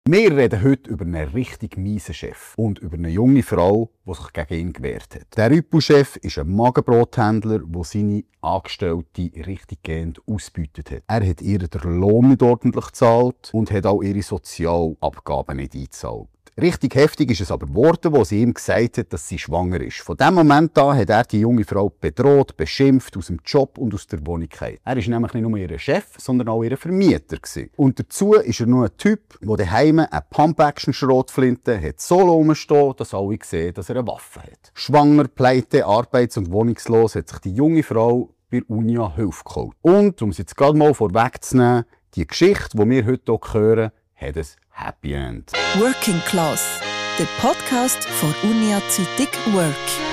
Wir reden heute über einen richtig miesen Chef und über eine junge Frau, die sich gegen ihn gewehrt hat. Der Rüppel-Chef ist ein Magenbrothändler, der seine Angestellte richtig gehend ausgebeutet hat. Er hat ihr den Lohn nicht ordentlich gezahlt und hat auch ihre Sozialabgaben nicht eingezahlt. Richtig heftig ist es aber geworden, wo sie ihm gesagt hat, dass sie schwanger ist. Von dem Moment an hat er die junge Frau bedroht, beschimpft, aus dem Job und aus der Wohnung gehalten. Er war nämlich nicht nur ihr Chef, sondern auch ihr Vermieter gewesen. Und dazu ist er noch ein Typ, der daheim eine Pump-Action-Schrotflinte hat so rumstehen, dass alle sehen, dass er eine Waffe hat. Schwanger, pleite, arbeits- und wohnungslos hat sich die junge Frau bei Unia Hilfe geholt. Und, um es jetzt gerade mal vorwegzunehmen, die Geschichte, die wir heute hier hören, hat ein Happy End. Working Class, der Podcast von Unia Zütig Work.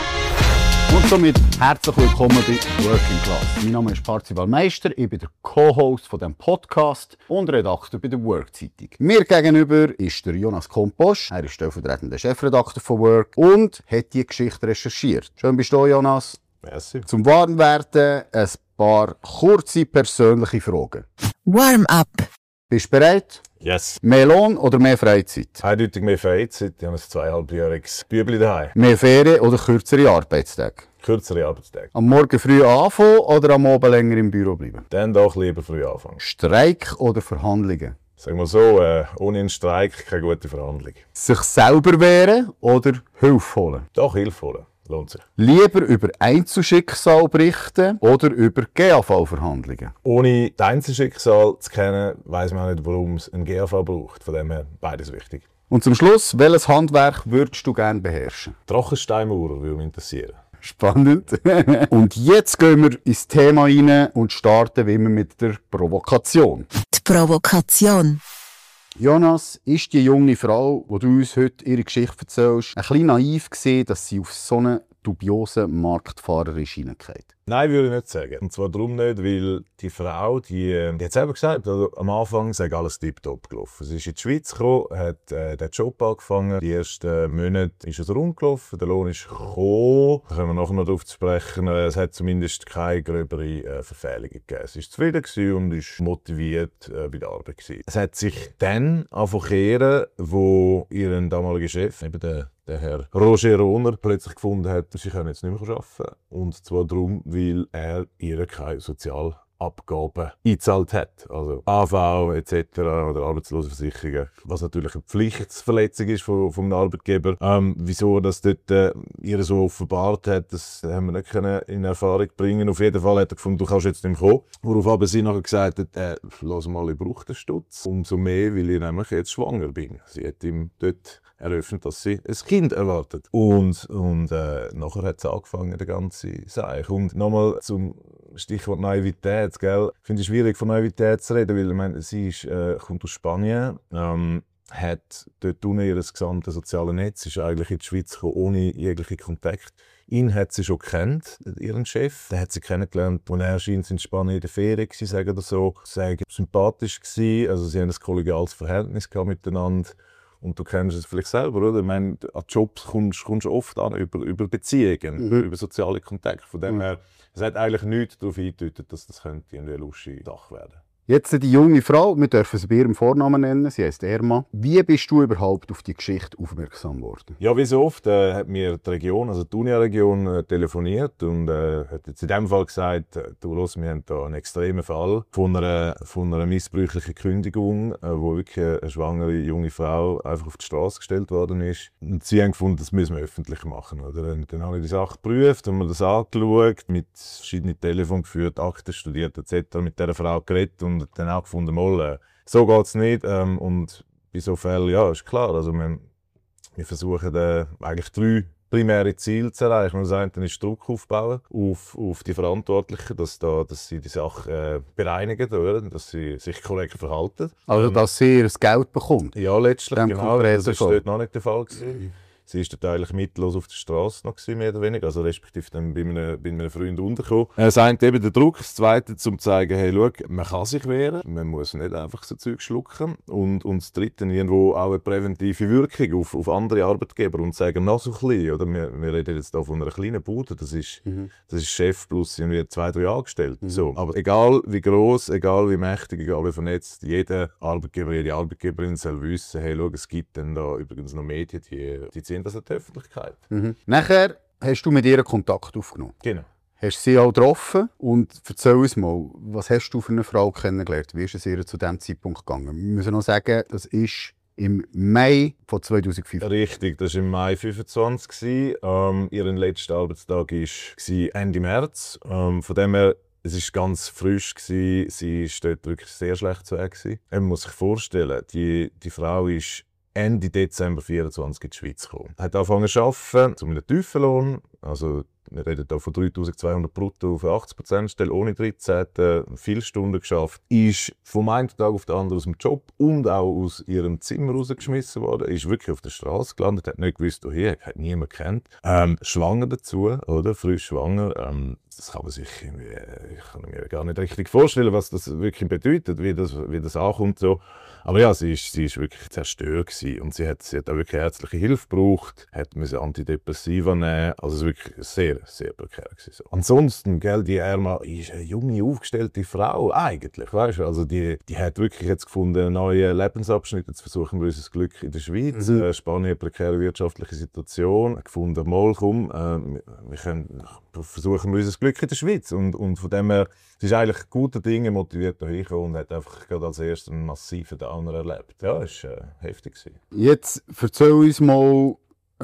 Und somit herzlich willkommen bei Working Class. Mein Name ist Parzival Meister, ich bin der Co-Host von diesem Podcast und Redakteur bei der Work-Zeitung. Mir gegenüber ist der Jonas Komposch, er ist stellvertretender Chefredakteur von Work und hat die Geschichte recherchiert. Schön bist du, Jonas. Merci. Zum Warmwerden ein paar kurze persönliche Fragen. Warm-up. Bist du bereit? Yes. Mehr Lohn oder mehr Freizeit? Eindeutig mehr Freizeit. Ich habe ein 2,5-jähriges Bübli daheim. Mehr Ferien oder kürzere Arbeitstage? Kürzere Arbeitstage. Am Morgen früh anfangen oder am Abend länger im Büro bleiben? Dann doch lieber früh anfangen. Streik oder Verhandlungen? Sagen wir so, ohne einen Streik keine gute Verhandlung. Sich selber wehren oder Hilfe holen? Doch Hilfe holen. Lohnt sich. Lieber über Einzelschicksal berichten oder über GAV-Verhandlungen? Ohne das Einzelschicksal zu kennen, weiss man auch nicht, warum es ein GAV braucht. Von dem her beides wichtig. Und zum Schluss, welches Handwerk würdest du gerne beherrschen? Trockensteinmaurer würde mich interessieren. Spannend. Und jetzt gehen wir ins Thema rein und starten wie immer mit der Provokation. Die Provokation. Jonas, ist die junge Frau, die du uns heute ihre Geschichte erzählst, ein bisschen naiv gesehen, dass sie auf so einen dubiosen Marktfahrer ist hineingefallen? Nein, würde ich nicht sagen. Und zwar darum nicht, weil die Frau, die hat selber gesagt, also am Anfang sei alles tiptop gelaufen. Sie ist in die Schweiz gekommen, hat den Job angefangen. Die ersten Monate ist es rund gelaufen, der Lohn ist gekommen. Da können wir nachher noch darauf zu sprechen. Es hat zumindest keine gröbere Verfehlungen gegeben. Sie war zufrieden und ist motiviert bei der Arbeit gewesen. Es hat sich dann angefangen, wo ihren damaligen Chef, eben der Herr Roger Rohner, plötzlich gefunden hat, sie können jetzt nicht mehr arbeiten. Und zwar darum, weil er ihr keine Sozialabgaben eingezahlt hat. Also AV etc. oder Arbeitslosenversicherungen. Was natürlich eine Pflichtverletzung ist vom Arbeitgeber. Wieso das dort ihr so offenbart hat, das haben wir nicht können in Erfahrung bringen. Auf jeden Fall hat er gefunden, du kannst jetzt nicht mehr kommen. Worauf aber sie nachher gesagt hat, lass mal, ich brauche den Stutz. Umso mehr, weil ich nämlich jetzt schwanger bin. Sie hat ihm dort eröffnet, dass sie ein Kind erwartet. Und nachher hat es angefangen, der ganze Seich. Und nochmal zum Stichwort Naivität, gell? Ich finde es schwierig, von Naivität zu reden, weil ich meine, sie kommt aus Spanien, hat dort unten ihr gesamtes soziales Netz, ist eigentlich in die Schweiz gekommen, ohne jeglichen Kontakt. Ihn hat sie schon gekannt, ihren Chef. Den hat sie kennengelernt, als er scheint in Spanien in der Ferien war, sagen oder so. Sagen, sympathisch gewesen, also sie haben ein kollegiales Verhältnis miteinander. Und du kennst es vielleicht selber, oder? Ich meine, an Jobs kommst du oft an über Beziehungen, über soziale Kontakte. Von dem her, es hat eigentlich nichts darauf hingedeutet, dass das könnte eine lustige Sache werden. Jetzt die junge Frau, wir dürfen sie bei ihrem Vornamen nennen, sie heisst Erma. Wie bist du überhaupt auf die Geschichte aufmerksam geworden? Ja, wie so oft hat mir die Region, also die Unia-Region, telefoniert und hat jetzt in dem Fall gesagt, du, los, wir haben hier einen extremen Fall von einer missbräuchlichen Kündigung, wo wirklich eine schwangere junge Frau einfach auf die Straße gestellt worden ist. Und sie haben gefunden, das müssen wir öffentlich machen. Oder? Und dann habe ich die Sache geprüft, haben wir das angeschaut, mit verschiedenen Telefonen geführt, Akten studiert etc., mit dieser Frau geredet und dann auch gefunden, so geht es nicht. Und bei so Fällen, ja, ist klar. Also wir versuchen eigentlich 3 primäre Ziele zu erreichen. Das eine ist Druck aufbauen auf die Verantwortlichen, dass sie die Sache bereinigen, oder? Dass sie sich korrekt verhalten. Also, dass sie ihr Geld bekommt? Ja, letztlich, Dem genau. Das war dort noch nicht der Fall gewesen. Sie war dort eigentlich mittellos auf der Straße noch gewesen, mehr oder weniger, also respektive dann bei einem Freund untergekommen. Das eine eben der Druck, das zweite zum zeigen, hey, schau, man kann sich wehren, man muss nicht einfach so Zeug schlucken und das dritte irgendwo auch eine präventive Wirkung auf andere Arbeitgeber und sagen, noch so klein, oder wir reden jetzt hier von einer kleinen Bude, das ist Chef plus irgendwie 2, 3 Angestellte. So. Aber egal wie gross, egal wie mächtig, egal wie vernetzt, jeder Arbeitgeber, jede Arbeitgeberin soll wissen, hey, schau, es gibt dann da übrigens noch Medien, die ziehen das in die Öffentlichkeit. Nachher hast du mit ihr Kontakt aufgenommen. Genau. Hast sie auch getroffen und erzähl uns mal, was hast du für eine Frau kennengelernt? Wie ist es ihr zu diesem Zeitpunkt gegangen? Wir müssen noch sagen, das ist im Mai von 2005. Richtig, das war im Mai 25. Ihr letzter Arbeitstag war Ende März. Von dem her, es war ganz frisch. Sie war dort wirklich sehr schlecht zu Hause. Man muss sich vorstellen, die Frau ist Ende Dezember 24 in die Schweiz gekommen. Hat angefangen zu arbeiten, zu einem tiefen Lohn. Also, wir reden hier von 3'200 brutto auf eine 80%-Stelle, ohne 13, viele Stunden geschafft. Ist vom einen Tag auf den anderen aus dem Job und auch aus ihrem Zimmer rausgeschmissen worden. Ist wirklich auf der Straße gelandet, hat nicht gewusst, woher, hat niemand kennt. Schwanger dazu, oder? Frisch schwanger. Das kann man sich ich kann mir gar nicht richtig vorstellen, was das wirklich bedeutet, wie das ankommt. So. Aber ja, sie ist wirklich zerstört gewesen. Und sie hat auch wirklich ärztliche Hilfe gebraucht, musste Antidepressiva nehmen. Also es war wirklich sehr, sehr prekär gewesen. So. Ansonsten, gell, die Erma ist eine junge, aufgestellte Frau eigentlich, weißt du? Also die hat wirklich jetzt gefunden, einen neuen Lebensabschnitt. Jetzt versuchen wir unser Glück in der Schweiz. Spanien, prekäre wirtschaftliche Situation. Gefunden, mal komm, wir können versuchen unser Glück in der Schweiz. Und von dem her, sie ist eigentlich guter Dinge motiviert hierher und hat einfach gerade als erstes einen massiven Downer erlebt. Ja, das war heftig. Jetzt erzähl uns mal,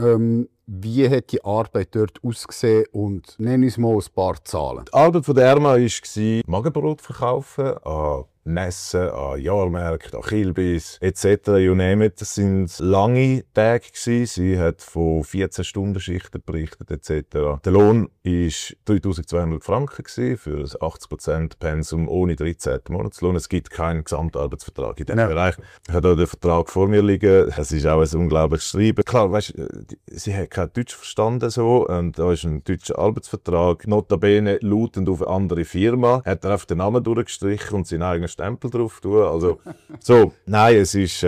wie hat die Arbeit dort ausgesehen und nenn uns mal ein paar Zahlen. Die Arbeit von der Erma war Magenbrot verkaufen an Messen, an Jahrmärkten, an Kilbis etc. You name it. Das waren lange Tage. Sie hat von 14-Stunden-Schichten berichtet etc. Der Lohn war 3'200 Franken für ein 80%-Pensum ohne 13. Monatslohn. Es gibt keinen Gesamtarbeitsvertrag in diesem Bereich. Ich habe hier den Vertrag vor mir liegen. Es ist auch ein unglaubliches Schreiben. Klar, weißt, sie hat kein Deutsch verstanden. So. Und da ist ein deutscher Arbeitsvertrag. Notabene lautend auf eine andere Firma. Hat er einfach den Namen durchgestrichen und seinen eigenen Stempel drauf tun. Also, so, nein, es ist,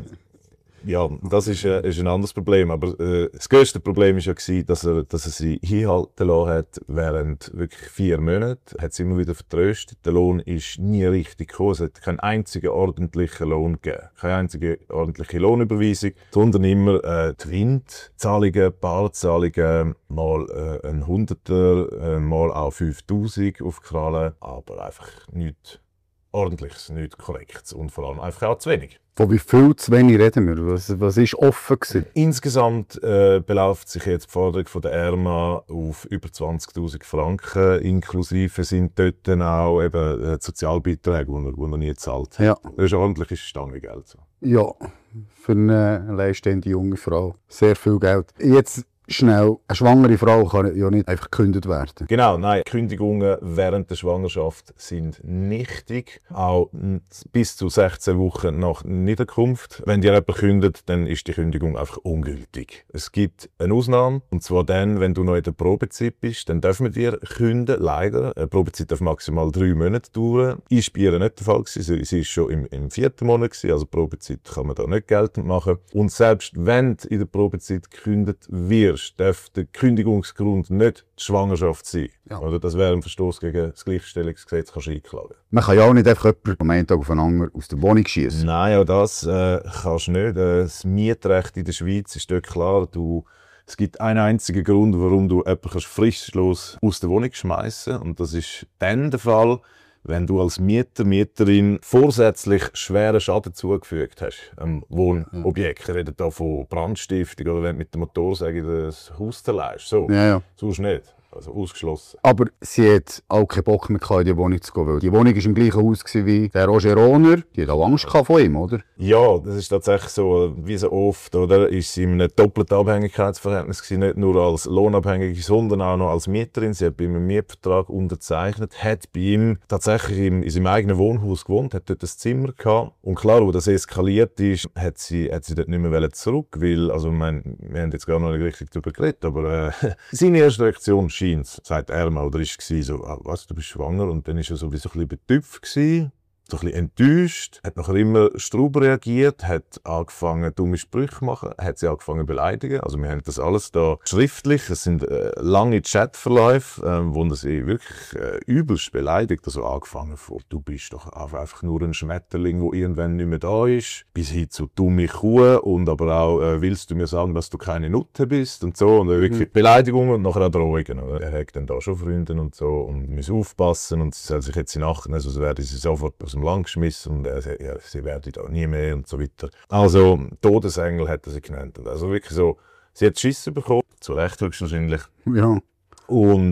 ja, das ist ein anderes Problem. Aber das grösste Problem war ja, dass er sie hinhalten lassen hat während wirklich 4 Monate. Hat sie immer wieder vertröstet. Der Lohn ist nie richtig gekommen. Es hat keinen einzigen ordentlichen Lohn gegeben. Keine einzige ordentliche Lohnüberweisung. Sondern immer die Windzahlungen, Barzahlungen, mal ein Hunderter, mal auch 5'000 auf die Kralle. Aber einfach nichts Ordentliches, nichts Korrektes und vor allem einfach auch zu wenig. Von wie viel zu wenig reden wir? Was war offen gewesen? Insgesamt beläuft sich jetzt die Forderung von der Erma auf über 20'000 Franken. Inklusive sind dort dann auch eben Sozialbeiträge, die er nie zahlt. Ja. Das ist ordentliches Stangengeld. Ja, für eine alleinstehende junge Frau. Sehr viel Geld. Jetzt schnell, eine schwangere Frau kann ja nicht einfach gekündigt werden. Genau, nein, Kündigungen während der Schwangerschaft sind nichtig, auch bis zu 16 Wochen nach Niederkunft. Wenn dir jemand kündigt, dann ist die Kündigung einfach ungültig. Es gibt eine Ausnahme, und zwar dann, wenn du noch in der Probezeit bist, dann dürfen wir dir kündigen, leider. Eine Probezeit darf maximal 3 Monate dauern. Ist bei ihr nicht der Fall gewesen. Sie war schon im 4. Monat gewesen, also Probezeit kann man da nicht geltend machen. Und selbst wenn du in der Probezeit gekündigt wirst, darf der Kündigungsgrund nicht die Schwangerschaft sein. Ja. Oder das wäre ein Verstoß gegen das Gleichstellungsgesetz, kannst du einklagen. Man kann ja auch nicht einfach jemanden vom einen Tag auf den anderen aus der Wohnung schießen. Nein, auch das kannst du nicht. Das Mietrecht in der Schweiz ist dort klar. Es gibt einen einzigen Grund, warum du jemanden fristlos aus der Wohnung schmeißen kannst. Und das ist dann der Fall, wenn du als Mieter, Mieterin vorsätzlich schweren Schaden zugefügt hast am Wohnobjekt. Wir reden hier von Brandstiftung oder wenn du mit dem Motorsäge das Haus zerlegst. So. Ja. Sonst nicht. Also ausgeschlossen. Aber sie hat auch keinen Bock mehr gehabt, in die Wohnung zu gehen, weil die Wohnung war im gleichen Haus wie der Roger Rohner. Die hat auch Angst gehabt von ihm, oder? Ja, das ist tatsächlich so, wie so oft, oder? Ist sie in einem doppelten Abhängigkeitsverhältnis gewesen, nicht nur als Lohnabhängige, sondern auch noch als Mieterin. Sie hat bei ihm einen Mietvertrag unterzeichnet, hat bei ihm tatsächlich in seinem eigenen Wohnhaus gewohnt, hat dort ein Zimmer gehabt. Und klar, wo das eskaliert ist, hat sie dort nicht mehr zurück, weil, also, wir haben jetzt gar noch nicht richtig darüber geredet, aber seine erste Reaktion scheint, sagt er mal, oder ist so, was, du bist schwanger? Und dann ist er so ein bisschen betüpft gewesen, so ein bisschen enttäuscht, hat nachher immer straub reagiert, hat angefangen, dumme Sprüche zu machen, hat sie angefangen zu beleidigen. Also wir haben das alles da schriftlich, es sind lange Chatverläufe, wo er sie wirklich übelst beleidigt. Also angefangen von, du bist doch einfach nur ein Schmetterling, der irgendwann nicht mehr da ist, bis hin zu dumme Kuh und aber auch, willst du mir sagen, dass du keine Nutte bist und so. Und wirklich Beleidigungen und nachher auch Drohungen. Oder? Er hat dann da schon Freunde und so und muss aufpassen und sie soll sich jetzt in Nacht, also werde sie sofort aus dem Land geschmissen und sie werden da nie mehr und so weiter. Also Todesengel hat er sie genannt. Also wirklich so, sie hat Schiss bekommen, zu Recht höchstwahrscheinlich. Ja. Und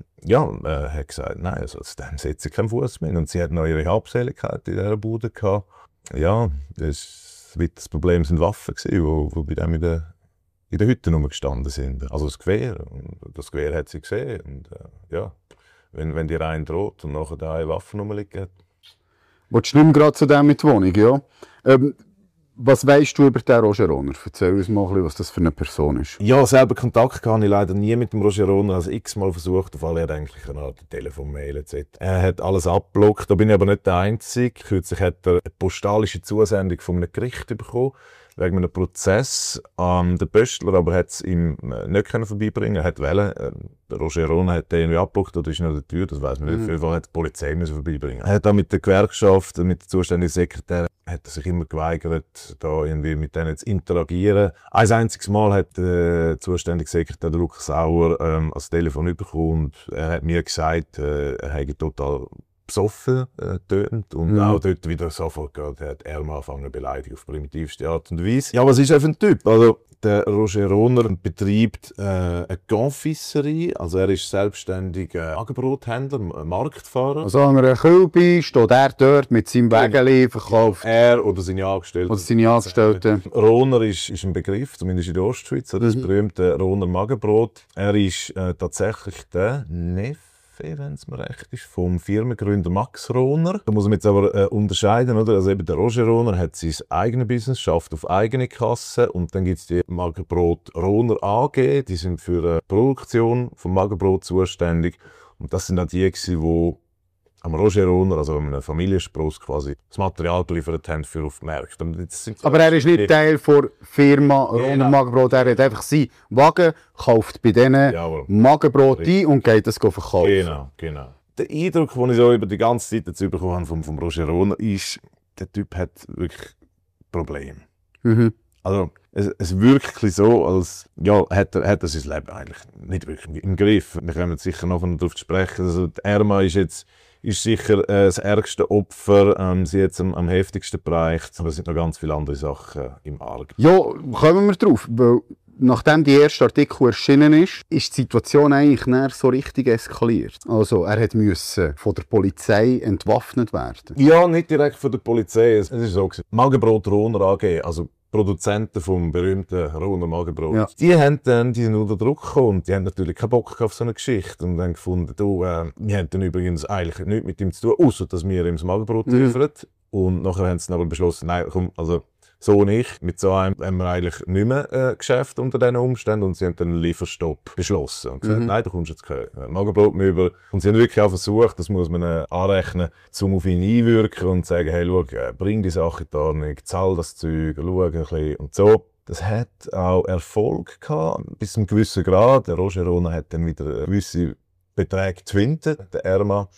hat gesagt, nein, also dann setzt sie keinen Fuß mehr. Und sie hat noch ihre Habseligkeit in dieser Bude gehabt. Ja, das Problem sind Waffen gewesen, wo bei dem in der Hütte rumgestanden sind. Also das Gewehr. Und das Gewehr hat sie gesehen. Und wenn die rein droht und nachher da eine Waffe rumliegt. Willst du nicht mehr gerade zu dem mit der Wohnung, ja? Was weißt du über den Roger Rohner? Erzähl uns mal ein bisschen, was das für eine Person ist. Ja, selber Kontakt habe ich leider nie mit dem Roger Rohner, also x-mal versucht, auf alle eigentlich eine Art Telefonmail etc. Er hat alles abgeblockt, da bin ich aber nicht der Einzige. Kürzlich hat er eine postalische Zusendung von einem Gericht bekommen, wegen einem Prozess. Der Pöstler aber hat es ihm nicht vorbeibringen. Er hat wollen. Der Roger Rohner hat den irgendwie abgeblockt oder ist noch an der Tür, das weiss man nicht. Auf jeden Fall hat die Polizei vorbeibringen. Er hat auch mit der Gewerkschaft, mit dem zuständigen Sekretär, hat er sich immer geweigert, da irgendwie mit denen zu interagieren. Ein einziges Mal hat der zuständige Sekretär, der Lukas Sauer, das Telefon bekommen und er hat mir gesagt, er hätte total besoffen tönt und auch dort wieder sofort gehört, hat er mal angefangen zu beleidigen auf primitivste Art und Weise. Ja, was ist er für ein Typ? Also, der Roger Rohner betreibt eine Confiserie, also er ist selbstständiger Angebothändler, Marktfahrer. Also an einer Kühlbe steht er dort mit seinem Wägeli, verkauft. Er oder seine Angestellten. Oder seine Angestellten. Rohner ist ein Begriff, zumindest in der Ostschweiz, das berühmte Rohner Magenbrot. Er ist tatsächlich der Neffe, wenn es mir recht ist, vom Firmengründer Max Rohner. Da muss man jetzt aber unterscheiden, oder? Also eben der Roger Rohner hat sein eigenes Business, schafft auf eigene Kasse und dann gibt es die Magenbrot Rohner AG, die sind für die Produktion von Magenbrot zuständig und das sind auch die, die am Roger Rohner, also einem Familienspross quasi, das Material geliefert haben für auf die Märkte. Aber er ist nicht Teil der Firma Rohner Magenbrot, er hat einfach seinen Wagen, kauft bei denen Magenbrot ein und geht das verkaufen. Genau. Der Eindruck, den ich so über die ganze Zeit dazu bekommen habe vom Roger Rohner, ist, der Typ hat wirklich Probleme. Also es wirkt so, als hat er sein Leben eigentlich nicht wirklich im Griff. Wir kommen sicher noch darauf zu sprechen. Also die Erma ist sicher das ärgste Opfer, sie jetzt am heftigsten bereicht, aber es sind noch ganz viele andere Sachen im Argen. Ja, kommen wir drauf, weil nachdem der erste Artikel erschienen ist die Situation eigentlich nicht so richtig eskaliert. Also er musste von der Polizei entwaffnet werden. Ja, nicht direkt von der Polizei, es ist so gewesen. Magenbrot Rohner AG, also Produzenten vom berühmten Rohner Magenbrot. Ja. Die sind unter Druck gekommen und die haben natürlich keinen Bock auf so eine Geschichte und haben gefunden, wir haben dann übrigens eigentlich nichts mit ihm zu tun, außer dass wir ihm das Magenbrot liefern. Und nachher haben sie aber beschlossen, nein, komm, also so nicht. Mit so einem haben wir eigentlich nicht mehr Geschäft unter diesen Umständen und sie haben dann einen Lieferstopp beschlossen und gesagt, nein, du kommst jetzt kein Magenbrot mehr über. Und sie haben wirklich auch versucht, das muss man anrechnen, um auf ihn einwirken und sagen, hey, schau, bring die Sache in die Ordnung, zahl das Zeug, schau ein bisschen und so. Das hat auch Erfolg gehabt, bis zu einem gewissen Grad. Der Roger Rohner hat dann wieder gewisse Beträge gewinnt, der Erma.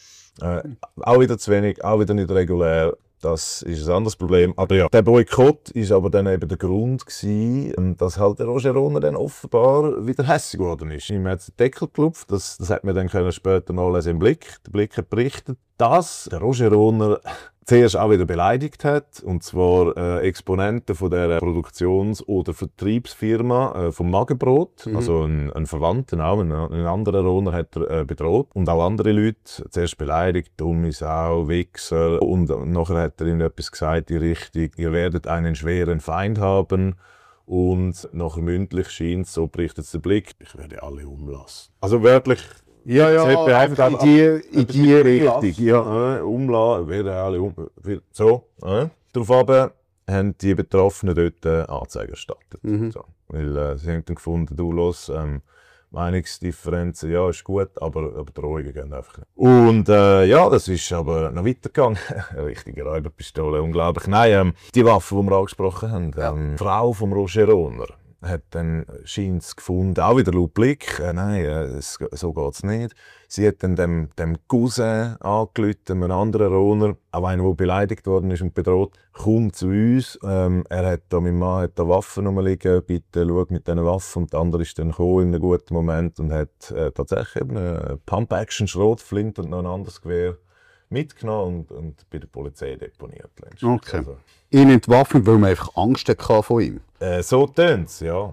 Auch wieder zu wenig, auch wieder nicht regulär. Das ist ein anderes Problem. Aber ja, der Boykott ist aber dann eben der Grund gewesen, dass halt der Roger Rohner dann offenbar wieder hässig geworden ist. Ihm hat den Deckel geklopft, das hat man dann später nachlesen im Blick. Der Blick hat berichtet, dass der Roger Rohner zuerst auch wieder beleidigt hat, und zwar Exponenten von der Produktions- oder Vertriebsfirma vom Magenbrot, also ein Verwandten auch, ein anderer Rohner hat er bedroht und auch andere Leute zuerst beleidigt, dumme Sau, Wichser, und nachher hat er ihnen etwas gesagt, die Richtung, ihr werdet einen schweren Feind haben. Und nachher mündlich scheint, so berichtet der Blick, ich werde alle umlassen. Also wörtlich. Ja, in die Richtung. Ja. Umlassen, werden alle so. Daraufhin haben die Betroffenen dort Anzeige erstattet. So. Weil sie haben dann gefunden, du los, Meinungsdifferenzen, ja, ist gut, aber Drohungen gehen einfach nicht. Und das ist aber noch weitergegangen. Eine richtige Räuberpistole, unglaublich. Nein, die Waffe, die wir angesprochen haben, die Frau von Roger Rohner hat dann scheint's gefunden, auch wieder laut Blick, nein, so geht's nicht. Sie hat dann dem Cousin angerufen, einem anderen Rohner, auch einer, der beleidigt worden ist und bedroht, komm zu uns, mein Mann hat da Waffen rumliegen, bitte schau mit diesen Waffen. Und der andere ist dann gekommen in einem guten Moment und hat tatsächlich eben eine Pump-Action-Schrotflinte und noch ein anderes Gewehr mitgenommen und bei der Polizei deponiert. Okay. Also, ihn entwaffnet, weil man einfach Angst hatte von ihm. so tönt's, ja.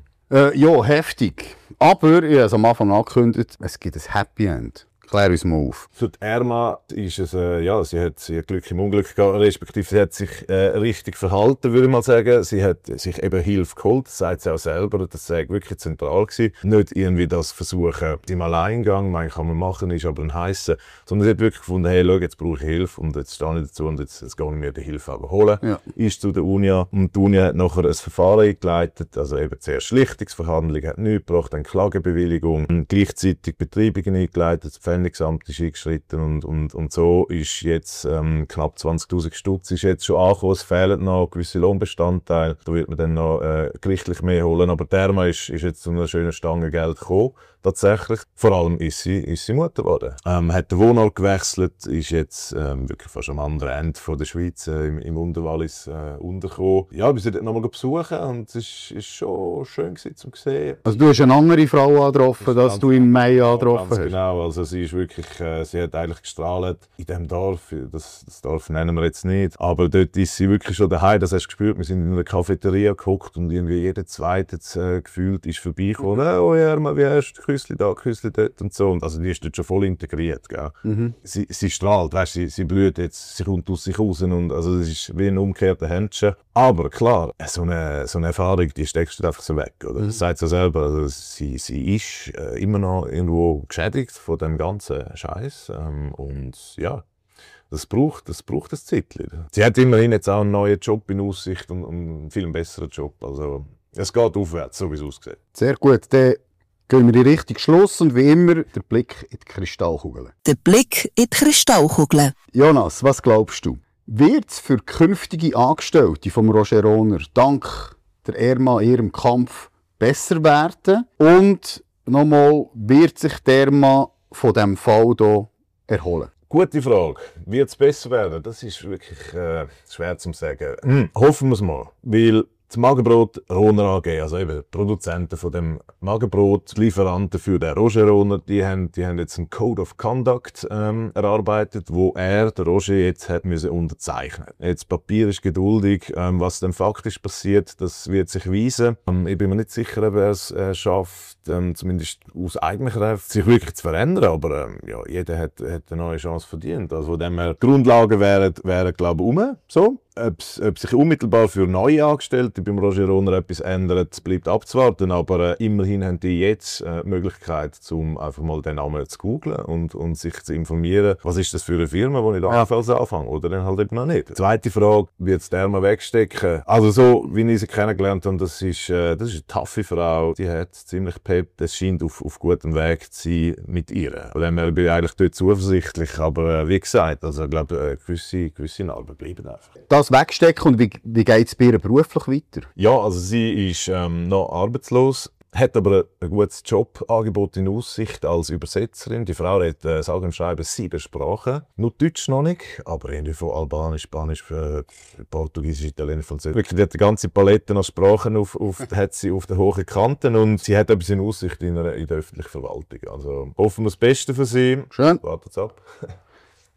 Ja, heftig. Aber, ich habe es am Anfang angekündigt, es gibt ein Happy End. Klär uns mal auf. Für die Erma ist es, sie hat Glück im Unglück gehabt, respektive sie hat sich richtig verhalten, würde ich mal sagen. Sie hat sich eben Hilfe geholt, das sagt sie auch selber, das sei wirklich zentral gewesen. Nicht irgendwie das versuchen, im Alleingang, kann man machen, ist aber ein heißer, sondern sie hat wirklich gefunden, hey, schau, jetzt brauche ich Hilfe und jetzt stehe ich dazu und jetzt gehe ich mir die Hilfe aber holen. Ja. Ist zu der UNIA und die UNIA hat nachher ein Verfahren eingeleitet, also eben zuerst Schlichtungsverhandlung, hat nichts gebracht, dann Klagebewilligung, gleichzeitig Betreibungen eingeleitet, Pfändungsamt ist eingeschritten und so ist jetzt knapp 20'000 Stutz ist jetzt schon angekommen. Es fehlen noch gewisse Lohnbestandteile. Da wird man dann noch gerichtlich mehr holen. Aber die Erma ist jetzt zu einer schönen Stange Geld gekommen. Tatsächlich. Vor allem ist sie Mutter geworden. Hat den Wohnort gewechselt, ist jetzt wirklich fast am anderen Ende von der Schweiz, im Unterwallis untergekommen. Ja, wir sind dort nochmal besuchen und es ist schon schön gewesen, zum sehen. Also du hast eine andere Frau angetroffen, als du im Mai angetroffen hast? Genau, also sie ist wirklich, sie hat eigentlich gestrahlt in diesem Dorf, das Dorf nennen wir jetzt nicht, aber dort ist sie wirklich schon daheim, das hast du gespürt, wir sind in einer Cafeteria gehockt und irgendwie jeder Zweite gefühlt ist vorbeigekommen, oh ja, wie hast du Küssli da, Küssli dort und so. Und also die ist dort schon voll integriert. Gell? Sie strahlt, weißt, sie blüht jetzt, sie kommt aus sich raus und also das ist wie ein umgekehrter Händchen. Aber klar, so eine Erfahrung, die steckst du einfach so weg. Oder? Das sagt sie selber, also sie ist immer noch irgendwo geschädigt von dem ganzen Scheiß und ja, das braucht ein Zeitchen. Sie hat immerhin jetzt auch einen neuen Job in Aussicht und einen viel besseren Job. Also es geht aufwärts, so wie es aussieht. Sehr gut. Dann gehen wir in Richtung Schluss und wie immer der Blick in die Kristallkugel. Der Blick in die Kristallkugel. Jonas, was glaubst du? Wird es für künftige Angestellte von Roger Rohner dank der Erma in ihrem Kampf besser werden? Und nochmal, wird sich die Erma von diesem Fall hier erholen? Gute Frage. Wird es besser werden? Das ist wirklich schwer zu sagen. Hoffen wir es mal. Weil das Magenbrot Rohner AG, also eben Produzenten von dem Magenbrot, Lieferanten für den Roger Rohner, die haben jetzt einen Code of Conduct erarbeitet, wo der Roger jetzt hat müssen unterzeichnen. Jetzt Papier ist geduldig, was dann faktisch passiert, das wird sich weisen. Ich bin mir nicht sicher, ob er es schafft, zumindest aus eigener Kraft, sich wirklich zu verändern, aber ja, jeder hat eine neue Chance verdient. Also von dem her, die Grundlagen wären glaube ich, so. Ob sich unmittelbar für neue Angestellte beim Roger Rohner etwas ändert, bleibt abzuwarten. Aber immerhin haben die jetzt die Möglichkeit, um einfach mal den Namen zu googlen und sich zu informieren, was ist das für eine Firma, die ich da anfange oder dann halt eben noch nicht. Zweite Frage, wird es der mal wegstecken? Also so, wie ich sie kennengelernt habe, das ist eine taffe Frau, die hat ziemlich Pep, das scheint auf gutem Weg zu sein mit ihr. Von dem her bin ich eigentlich dort zuversichtlich, aber wie gesagt, also ich glaube, gewisse Narben bleiben einfach. Das wegstecken und wie geht es bei ihr beruflich weiter? Ja, also sie ist noch arbeitslos, hat aber ein gutes Jobangebot in Aussicht als Übersetzerin. Die Frau hat sage und schreibe 7 Sprachen. Nur Deutsch noch nicht, aber irgendwie von Albanisch, Spanisch, Portugiesisch, Italienisch, Französisch. Wirklich, die hat die ganze Palette an Sprachen hat sie auf den hohen Kanten und sie hat etwas in Aussicht in der öffentlichen Verwaltung. Also hoffen wir das Beste für sie. Schön. Wartet's ab.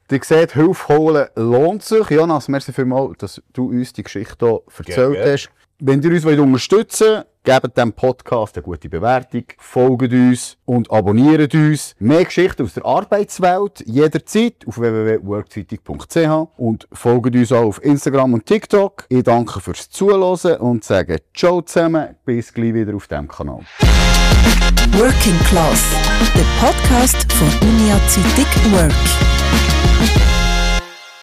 Ihr seht, Hilfe holen lohnt sich. Jonas, merci vielmals, dass du uns die Geschichte hier erzählt hast. Wenn ihr uns unterstützen wollt, gebt dem Podcast eine gute Bewertung, folgt uns und abonniert uns. Mehr Geschichten aus der Arbeitswelt jederzeit auf www.workzeitung.ch und folgt uns auch auf Instagram und TikTok. Ich danke fürs Zuhören und sage ciao zusammen, bis gleich wieder auf diesem Kanal. Working Class, der Podcast von Unia Zeitung Work.